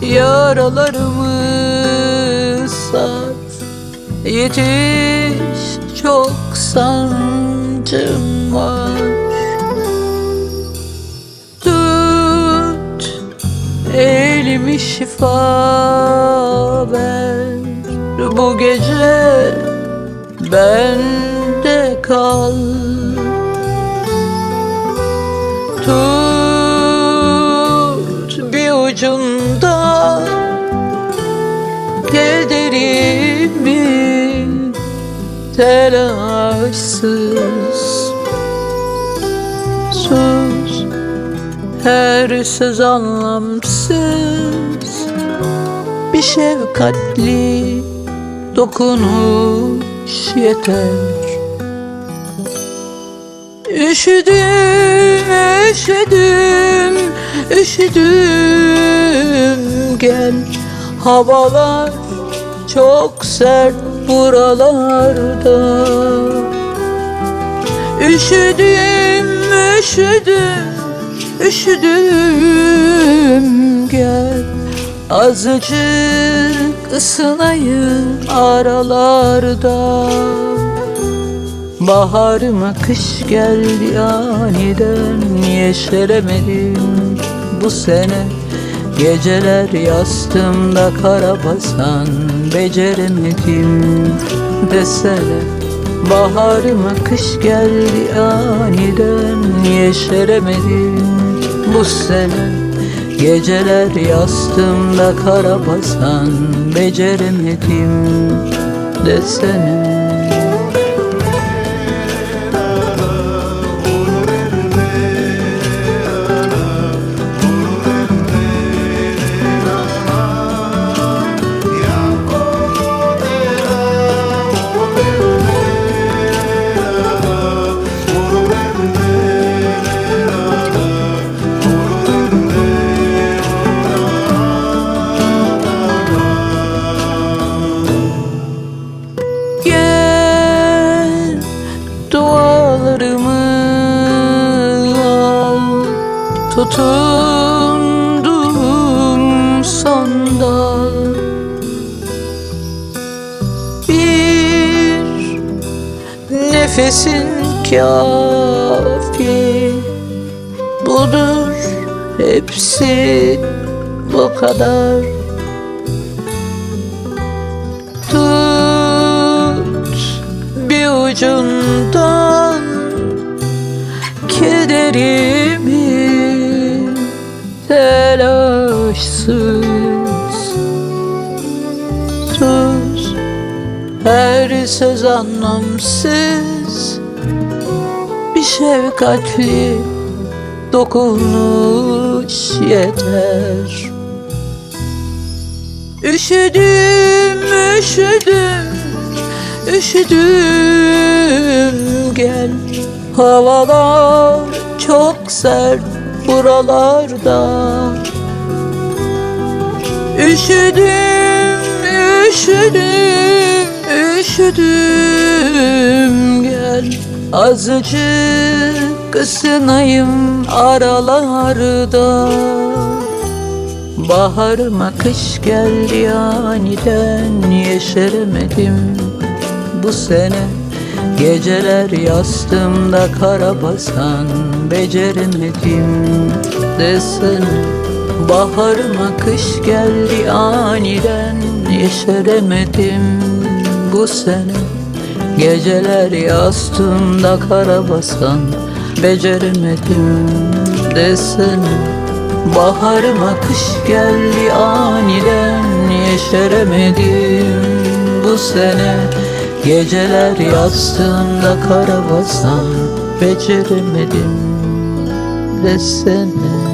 yaralarımı sar. Yetiş, çok sancım var. Tut elimi, şifa ver. Bu gece bende kal. Tut bir ucunda kederimi, telaşsız. Sus, her söz anlamsız. Bir şefkatli dokunuş yeter. Üşüdüm, üşüdüm, üşüdüm, gel. Havalar çok sert buralarda. Üşüdüm, üşüdüm, üşüdüm, gel. Azıcık ısınayım aralarda. Baharıma kış geldi aniden, yeşeremedim bu sene. Geceler yastığımda kara basan, beceremedim desene. Baharıma kış geldi aniden, yeşeremedim bu sene. Geceler yastığımda kara basan, beceremedim desene. Tutundum son dal. Bir nefesin kafi, budur hepsi, bu kadar. Tut bir ucundan kederimi, telaşsız. Sus, her söz anlamsız. Bir şefkatli dokunuş yeter. Üşüdüm, üşüdüm, üşüdüm, gel. Havalar çok sert buralarda. Üşüdüm, üşüdüm, üşüdüm, gel. Azıcık ısınayım aralarda. Baharıma kış geldi aniden, yeşeremedim bu sene. Geceler yastığımda kara basan, beceremedim desene. Baharıma kış geldi aniden, yeşeremedim bu sene. Geceler yastığımda kara basan, beceremedim desene. Baharıma kış geldi aniden, yeşeremedim bu sene. Geceler yastığımda kara basan, beceremedim desene.